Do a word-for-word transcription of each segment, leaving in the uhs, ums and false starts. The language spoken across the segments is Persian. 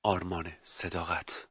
آرمان صداقت.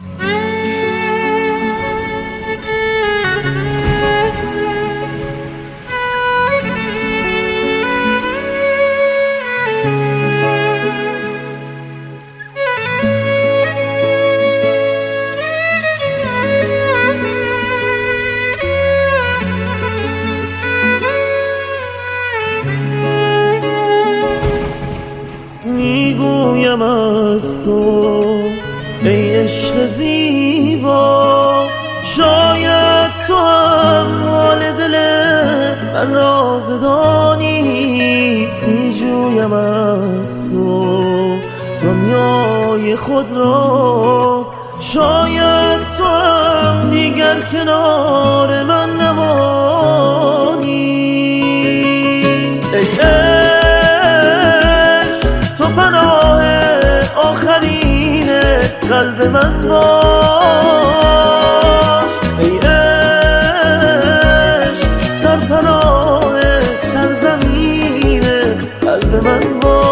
میگویم از تو ای عشق زیبا، شاید تو هم حال دل من را بدانی. میجویم از تو دنیای خود را، شاید تو هم دیگر کنار من نمانی. ای پناه آخرین قلب من باش، ای عشق سرپناه سرزمین قلب من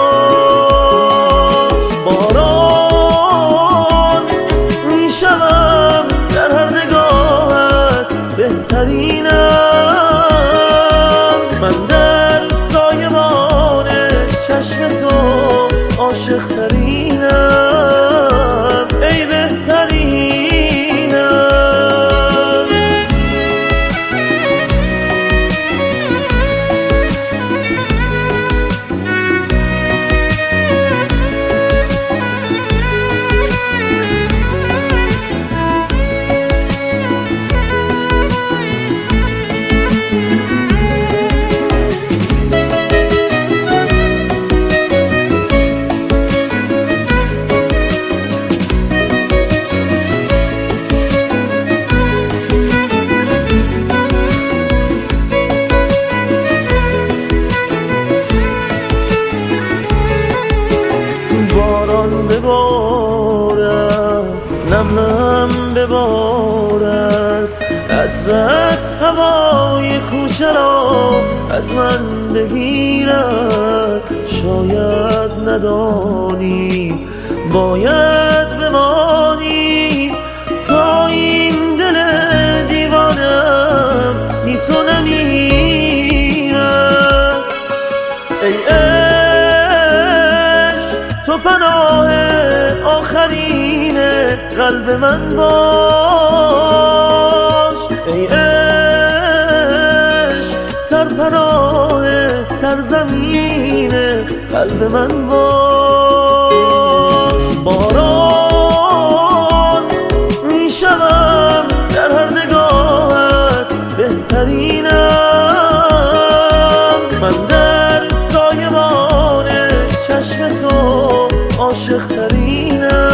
باش. باران میشوم در هر نگاهت بهترینم، من در سایبان چشم تو عاشق ترینم، ای بهترینم. باران ببارد، نم نم ببارد، عطرت هوای کوچه را از من بگیرد. شاید ندانی باید بمانی، تا این دل دیوانم بی تو نمیرد. ای تو پناه آخرین قلب من باش، ای عشق سرپناه سرزمین قلب من باش. باران میشوم در هر نگاهت بهترینم، من در سایبان چشم تو عاشق ترینم.